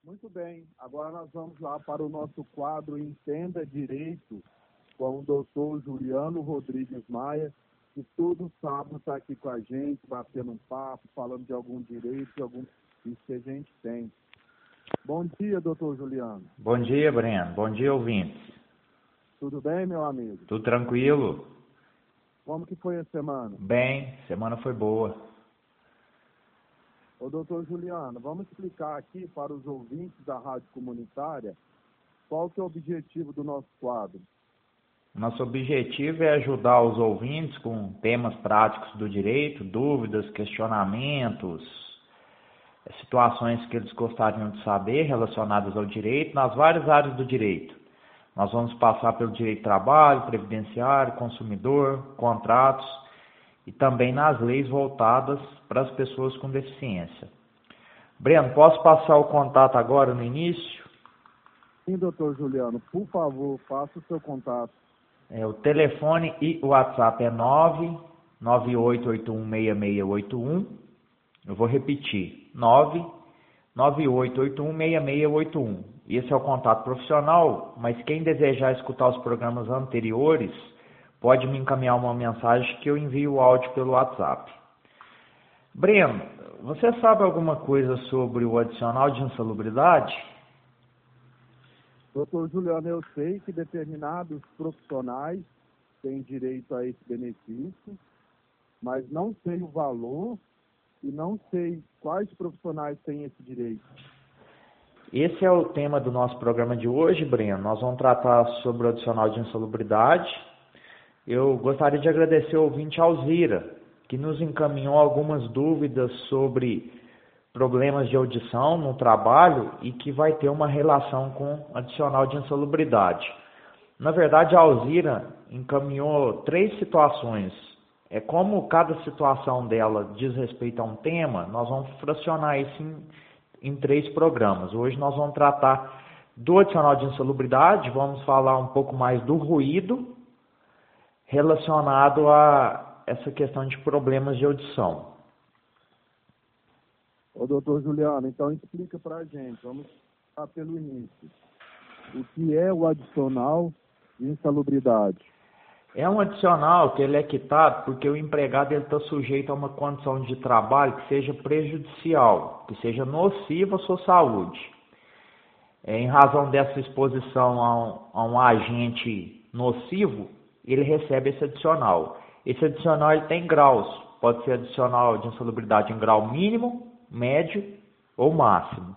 Muito bem, agora nós vamos lá para o nosso quadro Entenda Direito com o doutor Juliano Rodrigues Maia, que todo sábado está aqui com a gente, batendo um papo, falando de algum direito, de algum que a gente tem. Bom dia, doutor Juliano. Bom dia, Breno. Bom dia, ouvintes. Tudo bem, meu amigo? Tudo tranquilo? Como que foi a semana? Bem, semana foi boa. Ô, doutor Juliano, vamos explicar aqui para os ouvintes da Rádio Comunitária qual que é o objetivo do nosso quadro. Nosso objetivo é ajudar os ouvintes com temas práticos do direito, dúvidas, questionamentos, situações que eles gostariam de saber relacionadas ao direito, nas várias áreas do direito. Nós vamos passar pelo direito de trabalho, previdenciário, consumidor, contratos e também nas leis voltadas para as pessoas com deficiência. Breno, posso passar o contato agora no início? Sim, doutor Juliano, por favor, faça o seu contato. O telefone e o WhatsApp é 998816681. Eu vou repetir, 998816681. Esse é o contato profissional, mas quem desejar escutar os programas anteriores pode me encaminhar uma mensagem que eu envio o áudio pelo WhatsApp. Breno, você sabe alguma coisa sobre o adicional de insalubridade? Doutor Juliano, eu sei que determinados profissionais têm direito a esse benefício, mas não sei o valor e não sei quais profissionais têm esse direito. Esse é o tema do nosso programa de hoje, Breno. Nós vamos tratar sobre o adicional de insalubridade. Eu gostaria de agradecer ao ouvinte Alzira, que nos encaminhou algumas dúvidas sobre problemas de audição no trabalho e que vai ter uma relação com adicional de insalubridade. Na verdade, a Alzira encaminhou 3 situações. Como cada situação dela diz respeito a um tema, nós vamos fracionar isso em 3 programas. Hoje nós vamos tratar do adicional de insalubridade, vamos falar um pouco mais do ruído relacionado a essa questão de problemas de audição. Ô, doutor Juliano, então explica para a gente, vamos começar pelo início. O que é o adicional de insalubridade? É um adicional que ele é quitado porque o empregado está sujeito a uma condição de trabalho que seja prejudicial, que seja nociva à sua saúde. Em razão dessa exposição a um agente nocivo, ele recebe esse adicional. Esse adicional ele tem graus, pode ser adicional de insalubridade em grau mínimo, médio ou máximo.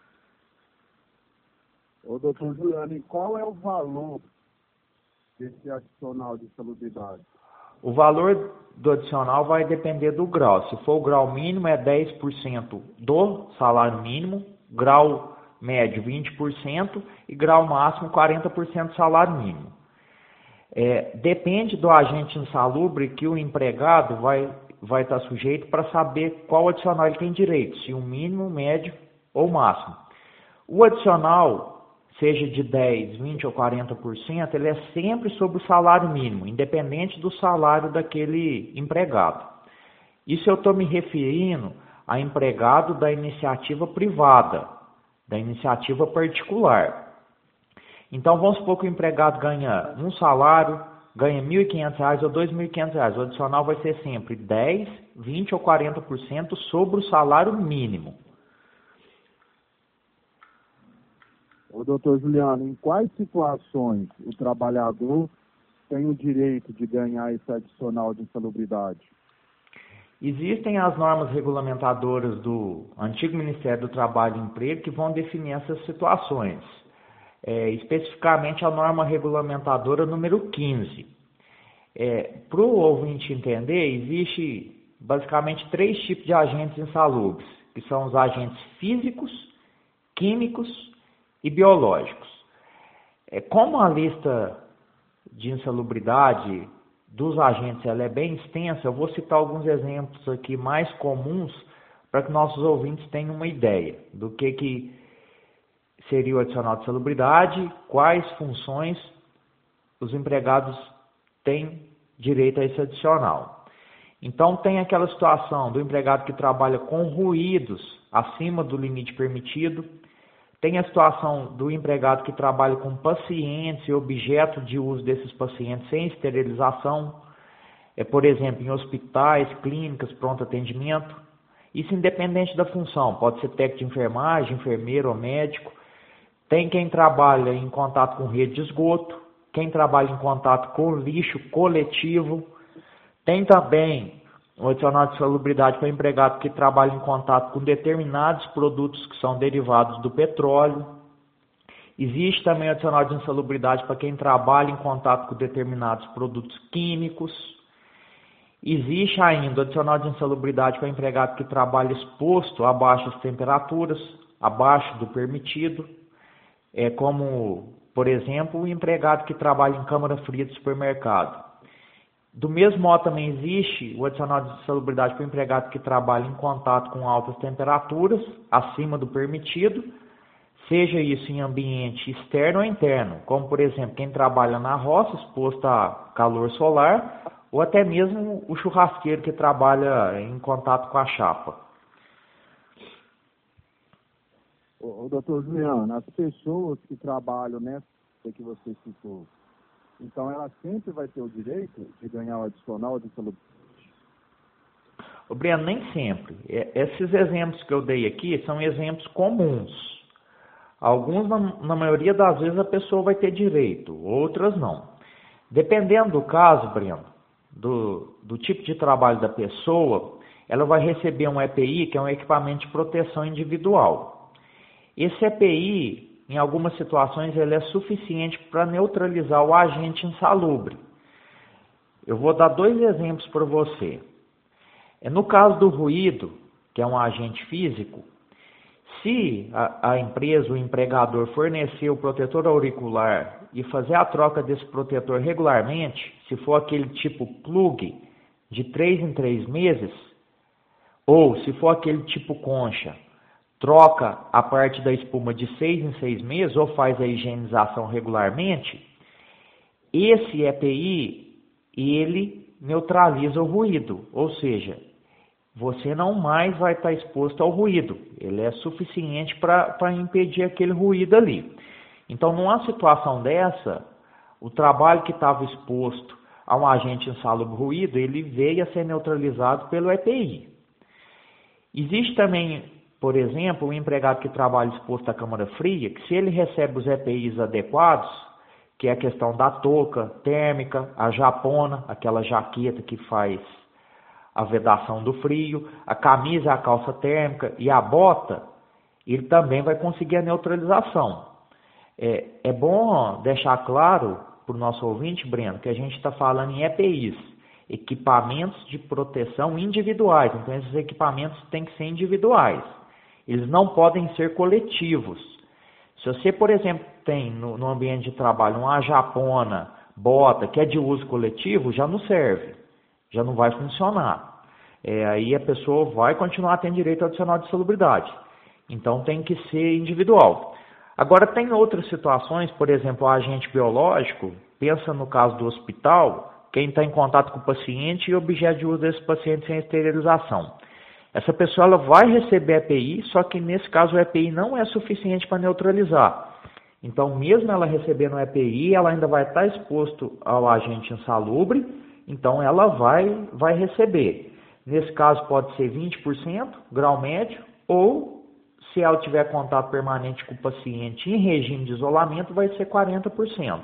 Ô, doutor Juliano, e qual é o valor desse adicional de insalubridade? O valor do adicional vai depender do grau. Se for o grau mínimo, é 10% do salário mínimo, grau médio 20% e grau máximo 40% do salário mínimo. Depende do agente insalubre que o empregado vai estar sujeito para saber qual adicional ele tem direito, se o mínimo, médio ou máximo. O adicional, seja de 10%, 20% ou 40%, ele é sempre sobre o salário mínimo, independente do salário daquele empregado. Isso eu estou me referindo a empregado da iniciativa privada, da iniciativa particular. Então, vamos supor que o empregado ganha um salário, ganha R$ 1.500 ou R$ 2.500. O adicional vai ser sempre 10%, 20% ou 40% sobre o salário mínimo. Ô, doutor Juliano, em quais situações o trabalhador tem o direito de ganhar esse adicional de insalubridade? Existem as normas regulamentadoras do antigo Ministério do Trabalho e Emprego que vão definir essas situações. Especificamente a norma regulamentadora número 15. Para o ouvinte entender, existe basicamente 3 tipos de agentes insalubres, que são os agentes físicos, químicos e biológicos. Como a lista de insalubridade dos agentes ela é bem extensa, eu vou citar alguns exemplos aqui mais comuns para que nossos ouvintes tenham uma ideia do que seria o adicional de insalubridade, quais funções os empregados têm direito a esse adicional. Então, tem aquela situação do empregado que trabalha com ruídos acima do limite permitido, Tem a situação do empregado que trabalha com pacientes e objeto de uso desses pacientes sem esterilização, por exemplo, em hospitais, clínicas, pronto atendimento. Isso independente da função, pode ser técnico de enfermagem, enfermeiro ou médico. Tem quem trabalha em contato com rede de esgoto, quem trabalha em contato com lixo coletivo. Tem também o adicional de salubridade para o empregado que trabalha em contato com determinados produtos que são derivados do petróleo. Existe também o adicional de insalubridade para quem trabalha em contato com determinados produtos químicos. Existe ainda o adicional de insalubridade para o empregado que trabalha exposto a baixas temperaturas, abaixo do permitido, como, por exemplo, o empregado que trabalha em câmara fria de supermercado. Do mesmo modo, também existe o adicional de insalubridade para o empregado que trabalha em contato com altas temperaturas, acima do permitido, seja isso em ambiente externo ou interno, como, por exemplo, quem trabalha na roça, exposto a calor solar, ou até mesmo o churrasqueiro que trabalha em contato com a chapa. Doutor Juliano, as pessoas que trabalham nessa que você citou, então ela sempre vai ter o direito de ganhar o adicional de saúde? Breno, nem sempre. Esses exemplos que eu dei aqui são exemplos comuns. Alguns, na maioria das vezes, a pessoa vai ter direito, outras não. Dependendo do caso, Breno, do tipo de trabalho da pessoa, ela vai receber um EPI, que é um equipamento de proteção individual. Esse EPI, em algumas situações, ele é suficiente para neutralizar o agente insalubre. Eu vou dar 2 exemplos para você. No caso do ruído, que é um agente físico, se a empresa, o empregador, fornecer o protetor auricular e fazer a troca desse protetor regularmente, se for aquele tipo plug, de 3 em 3 meses, ou se for aquele tipo concha, troca a parte da espuma de 6 em 6 meses, ou faz a higienização regularmente, esse EPI, ele neutraliza o ruído, ou seja, você não mais vai estar exposto ao ruído. Ele é suficiente para impedir aquele ruído ali. Então, numa situação dessa, o trabalho que estava exposto a um agente insalubre ruído, ele veio a ser neutralizado pelo EPI. Existe também, por exemplo, um empregado que trabalha exposto à câmara fria, que se ele recebe os EPIs adequados, que é a questão da touca térmica, a japona, aquela jaqueta que faz a vedação do frio, a camisa, a calça térmica e a bota, ele também vai conseguir a neutralização. É bom deixar claro para o nosso ouvinte, Breno, que a gente está falando em EPIs, equipamentos de proteção individuais. Então, esses equipamentos têm que ser individuais. Eles não podem ser coletivos. Se você, por exemplo, tem no ambiente de trabalho uma japona, bota, que é de uso coletivo, já não serve. Já não vai funcionar. Aí a pessoa vai continuar tendo direito ao adicional de salubridade. Então tem que ser individual. Agora tem outras situações, por exemplo, o agente biológico, pensa no caso do hospital, quem está em contato com o paciente e objeto de uso desse paciente sem esterilização. Essa pessoa ela vai receber EPI, só que nesse caso o EPI não é suficiente para neutralizar. Então mesmo ela recebendo o EPI, ela ainda vai estar exposto ao agente insalubre, então ela vai receber. Nesse caso pode ser 20%, grau médio, ou se ela tiver contato permanente com o paciente em regime de isolamento, vai ser 40%.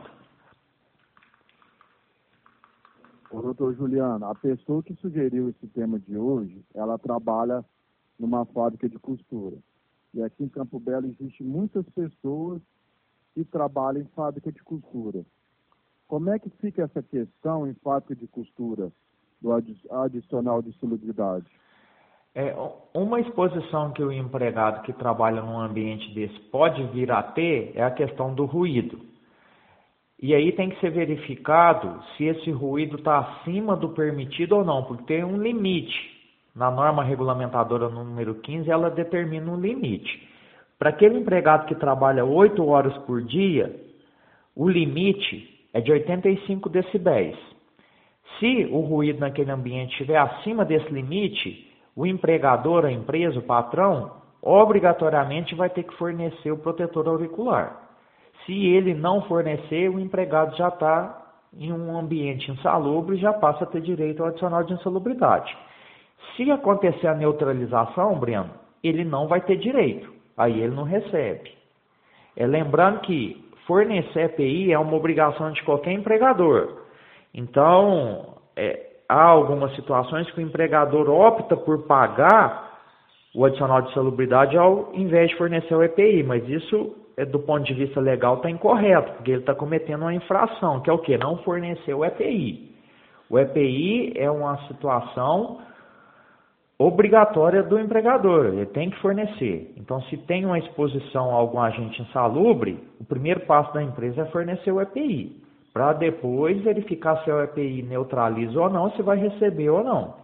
Doutor Juliano, a pessoa que sugeriu esse tema de hoje, ela trabalha numa fábrica de costura. E aqui em Campo Belo existem muitas pessoas que trabalham em fábrica de costura. Como é que fica essa questão em fábrica de costura do adicional de salubridade? Uma exposição que o empregado que trabalha num ambiente desse pode vir a ter é a questão do ruído. E aí tem que ser verificado se esse ruído está acima do permitido ou não, porque tem um limite. Na norma regulamentadora número 15, ela determina um limite. Para aquele empregado que trabalha 8 horas por dia, o limite é de 85 decibéis. Se o ruído naquele ambiente estiver acima desse limite, o empregador, a empresa, o patrão, obrigatoriamente vai ter que fornecer o protetor auricular. Se ele não fornecer, o empregado já está em um ambiente insalubre e já passa a ter direito ao adicional de insalubridade. Se acontecer a neutralização, Breno, ele não vai ter direito, aí ele não recebe. Lembrando que fornecer EPI é uma obrigação de qualquer empregador. Então, há algumas situações que o empregador opta por pagar o adicional de insalubridade ao invés de fornecer o EPI, mas isso, do ponto de vista legal, está incorreto, porque ele está cometendo uma infração, que é o quê? Não fornecer o EPI. O EPI é uma situação obrigatória do empregador, ele tem que fornecer. Então, se tem uma exposição a algum agente insalubre, o primeiro passo da empresa é fornecer o EPI, para depois verificar se o EPI neutraliza ou não, se vai receber ou não.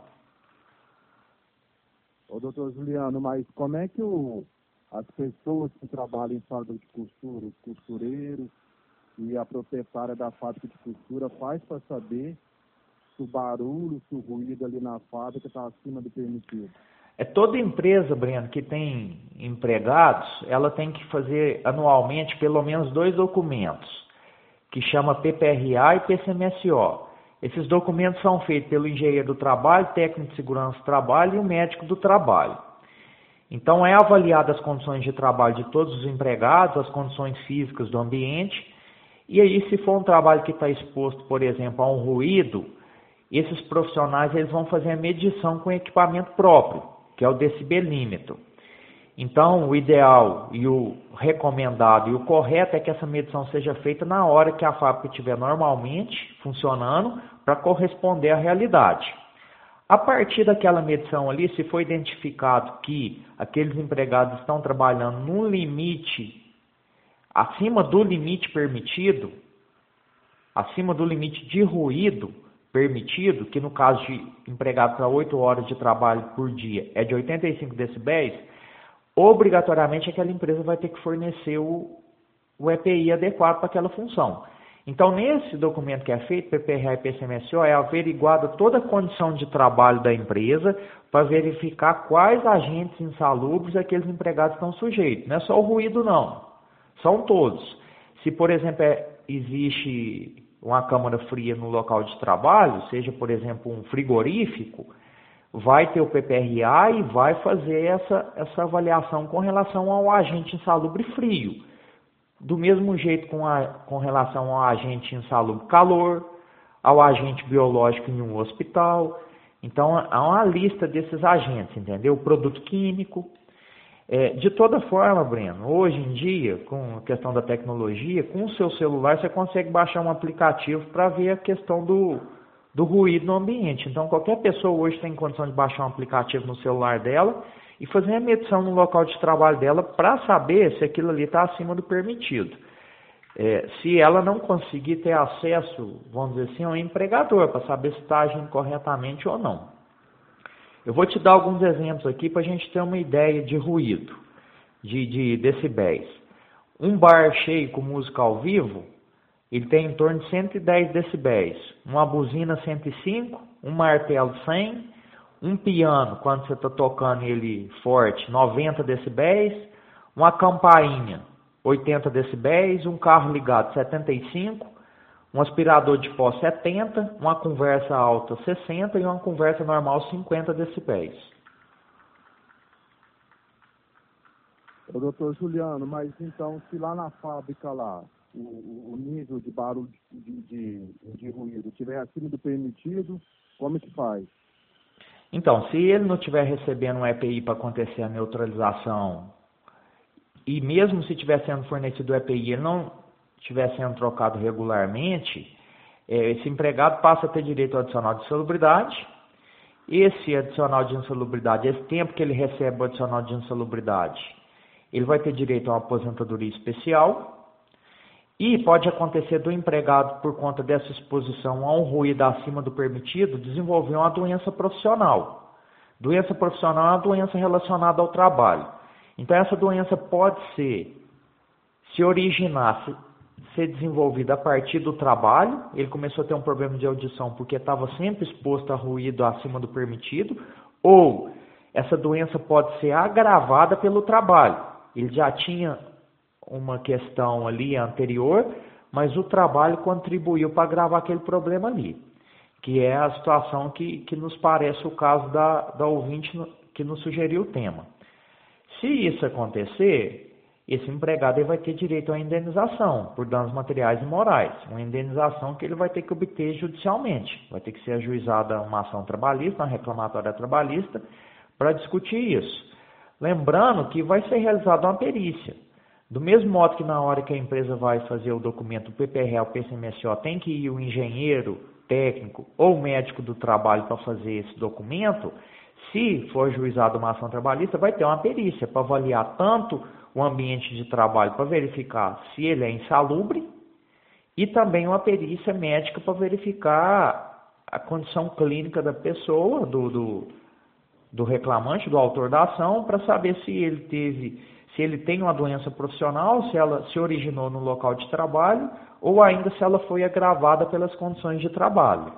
Ô, doutor Juliano, mas como é que as pessoas que trabalham em fábrica de costura, os costureiros e a proprietária da fábrica de costura faz para saber se o barulho, se o ruído ali na fábrica está acima do permitido? Toda empresa, Breno, que tem empregados, ela tem que fazer anualmente pelo menos 2 documentos, que chama PPRA e PCMSO. Esses documentos são feitos pelo engenheiro do trabalho, técnico de segurança do trabalho e o médico do trabalho. Então, é avaliada as condições de trabalho de todos os empregados, as condições físicas do ambiente, e aí, se for um trabalho que está exposto, por exemplo, a um ruído, esses profissionais eles vão fazer a medição com equipamento próprio, que é o decibelímetro. Então, o ideal e o recomendado e o correto é que essa medição seja feita na hora que a fábrica estiver normalmente funcionando para corresponder à realidade. A partir daquela medição ali, se for identificado que aqueles empregados estão trabalhando num limite, acima do limite permitido, acima do limite de ruído permitido, que no caso de empregado para 8 horas de trabalho por dia é de 85 decibéis, obrigatoriamente aquela empresa vai ter que fornecer o EPI adequado para aquela função. Então, nesse documento que é feito, PPRA e PCMSO, é averiguada toda a condição de trabalho da empresa para verificar quais agentes insalubres aqueles empregados estão sujeitos. Não é só o ruído, não. São todos. Se, por exemplo, existe uma câmara fria no local de trabalho, seja, por exemplo, um frigorífico, vai ter o PPRA e vai fazer essa avaliação com relação ao agente insalubre frio. Do mesmo jeito com relação ao agente insalubre calor, ao agente biológico em um hospital. Então, há uma lista desses agentes, entendeu? O produto químico. De toda forma, Breno, hoje em dia, com a questão da tecnologia, com o seu celular você consegue baixar um aplicativo para ver a questão do ruído no ambiente. Então, qualquer pessoa hoje tem condição de baixar um aplicativo no celular dela e fazer a medição no local de trabalho dela para saber se aquilo ali está acima do permitido. Se ela não conseguir ter acesso, vamos dizer assim, ao empregador, para saber se está agindo corretamente ou não. Eu vou te dar alguns exemplos aqui para a gente ter uma ideia de ruído, de decibéis. Um bar cheio com música ao vivo, ele tem em torno de 110 decibéis. Uma buzina 105, um martelo 100, um piano, quando você está tocando ele forte, 90 decibéis, uma campainha, 80 decibéis, um carro ligado, 75, um aspirador de pó, 70, uma conversa alta, 60 e uma conversa normal, 50 decibéis. Ô, doutor Juliano, mas então, se lá na fábrica lá, o nível de barulho de ruído estiver acima do permitido, como que faz? Então, se ele não estiver recebendo um EPI para acontecer a neutralização, e mesmo se estiver sendo fornecido o EPI, ele não estiver sendo trocado regularmente, esse empregado passa a ter direito ao adicional de insalubridade. Esse adicional de insalubridade, esse tempo que ele recebe o adicional de insalubridade, ele vai ter direito a uma aposentadoria especial. E pode acontecer do empregado, por conta dessa exposição a um ruído acima do permitido, desenvolver uma doença profissional. Doença profissional é uma doença relacionada ao trabalho. Então, essa doença pode se originar, ser desenvolvida a partir do trabalho. Ele começou a ter um problema de audição porque estava sempre exposto a ruído acima do permitido, ou essa doença pode ser agravada pelo trabalho. Ele já tinha uma questão ali anterior, mas o trabalho contribuiu para agravar aquele problema ali, que é a situação que nos parece o caso da ouvinte que nos sugeriu o tema. Se isso acontecer, esse empregado ele vai ter direito à indenização por danos materiais e morais, uma indenização que ele vai ter que obter judicialmente, vai ter que ser ajuizada uma ação trabalhista, uma reclamatória trabalhista, para discutir isso. Lembrando que vai ser realizada uma perícia. Do mesmo modo que na hora que a empresa vai fazer o documento, o PPR, o PCMSO, tem que ir o engenheiro técnico ou médico do trabalho para fazer esse documento, se for ajuizada uma ação trabalhista, vai ter uma perícia para avaliar tanto o ambiente de trabalho, para verificar se ele é insalubre, e também uma perícia médica para verificar a condição clínica da pessoa, do reclamante, do autor da ação, para saber se ele tem uma doença profissional, se ela se originou no local de trabalho, ou ainda se ela foi agravada pelas condições de trabalho.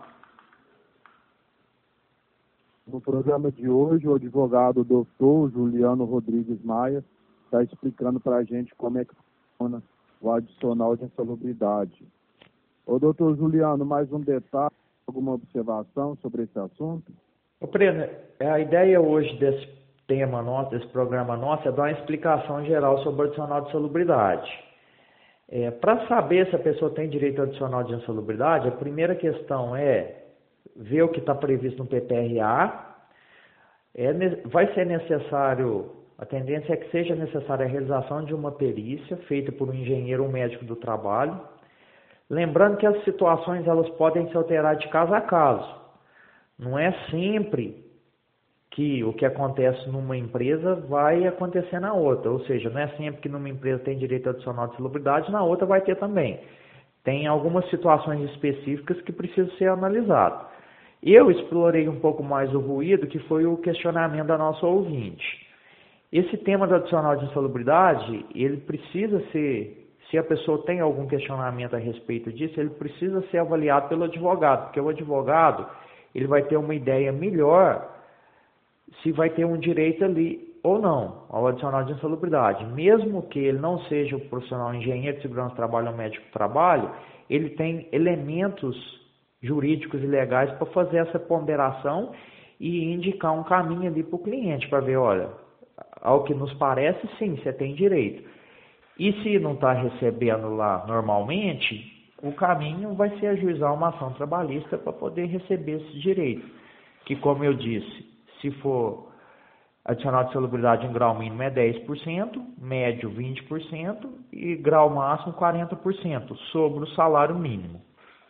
No programa de hoje, o advogado Dr. Juliano Rodrigues Maia está explicando para a gente como é que funciona o adicional de insalubridade. Ô, doutor Juliano, mais um detalhe, alguma observação sobre esse assunto? Ô, Breno, a ideia hoje desse tema nosso, desse programa nosso, é dar uma explicação geral sobre o adicional de insalubridade. Para saber se a pessoa tem direito ao adicional de insalubridade, a primeira questão é ver o que está previsto no PPRA. Vai ser necessário, a tendência é que seja necessária a realização de uma perícia feita por um engenheiro ou médico do trabalho. Lembrando que as situações elas podem se alterar de caso a caso. Não é sempre que o que acontece numa empresa vai acontecer na outra. Ou seja, não é sempre que numa empresa tem direito adicional de insalubridade, na outra vai ter também. Tem algumas situações específicas que precisam ser analisadas. Eu explorei um pouco mais o ruído, que foi o questionamento da nossa ouvinte. Esse tema do adicional de insalubridade, ele precisa ser, se a pessoa tem algum questionamento a respeito disso, ele precisa ser avaliado pelo advogado, porque o advogado ele vai ter uma ideia melhor se vai ter um direito ali ou não ao adicional de insalubridade. Mesmo que ele não seja o profissional engenheiro de segurança do trabalho ou médico do trabalho, ele tem elementos jurídicos e legais para fazer essa ponderação e indicar um caminho ali para o cliente, para ver, olha, ao que nos parece, sim, você tem direito. E se não está recebendo lá normalmente, o caminho vai ser ajuizar uma ação trabalhista para poder receber esse direito. Que, como eu disse, se for adicional de insalubridade em grau mínimo é 10%, médio 20% e grau máximo 40% sobre o salário mínimo.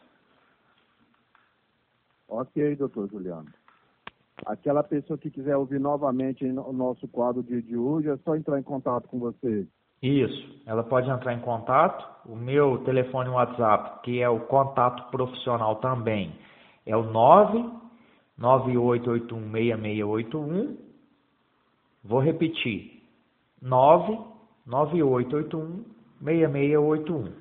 Ok, doutor Juliano. Aquela pessoa que quiser ouvir novamente o nosso quadro de hoje, é só entrar em contato com você. Isso, ela pode entrar em contato. O meu telefone WhatsApp, que é o contato profissional também, é o 998816681. Vou repetir, 998816681.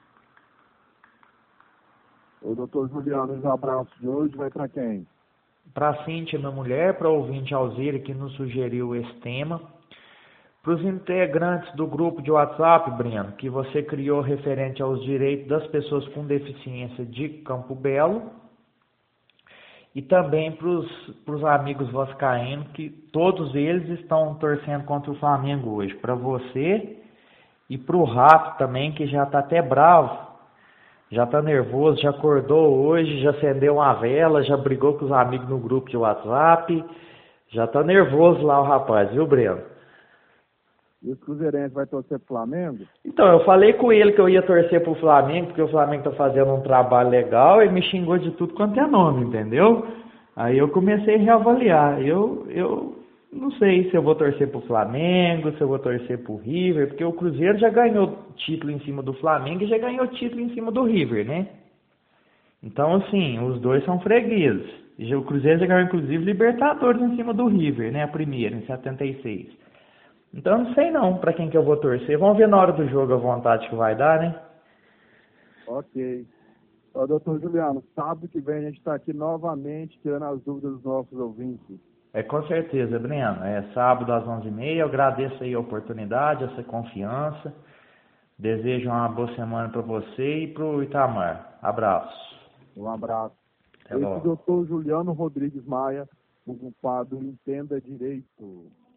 O doutor Juliano, os abraços de hoje vai para quem? Para a Cíntia, minha mulher, para a ouvinte Alzira, que nos sugeriu esse tema. Para os integrantes do grupo de WhatsApp, Breno, que você criou referente aos direitos das pessoas com deficiência de Campo Belo. E também para os amigos vascaínos, que todos eles estão torcendo contra o Flamengo hoje. Para você e para o Rato também, que já está até bravo. Já está nervoso, já acordou hoje, já acendeu uma vela, já brigou com os amigos no grupo de WhatsApp. Já está nervoso lá o rapaz, viu, Breno? E os cruzeirenses vai torcer pro Flamengo? Então, eu falei com ele que eu ia torcer pro Flamengo, porque o Flamengo tá fazendo um trabalho legal, e me xingou de tudo quanto é nome, entendeu? Aí eu comecei a reavaliar. Eu não sei se eu vou torcer pro Flamengo, se eu vou torcer pro River, porque o Cruzeiro já ganhou título em cima do Flamengo e já ganhou título em cima do River, né? Então, assim, os dois são fregueses. O Cruzeiro já ganhou, inclusive, Libertadores em cima do River, né? A primeira, em 76. Então, não sei não para quem que eu vou torcer. Vamos ver na hora do jogo a vontade que vai dar, né? Ok. Doutor Juliano, sábado que vem a gente está aqui novamente tirando as dúvidas dos nossos ouvintes. É, com certeza, Breno. É sábado às 11h30. Eu agradeço aí a oportunidade, essa confiança. Desejo uma boa semana para você e para o Itamar. Abraço. Um abraço. Até Esse logo. doutor Juliano Rodrigues Maia, o culpado Entenda Direito.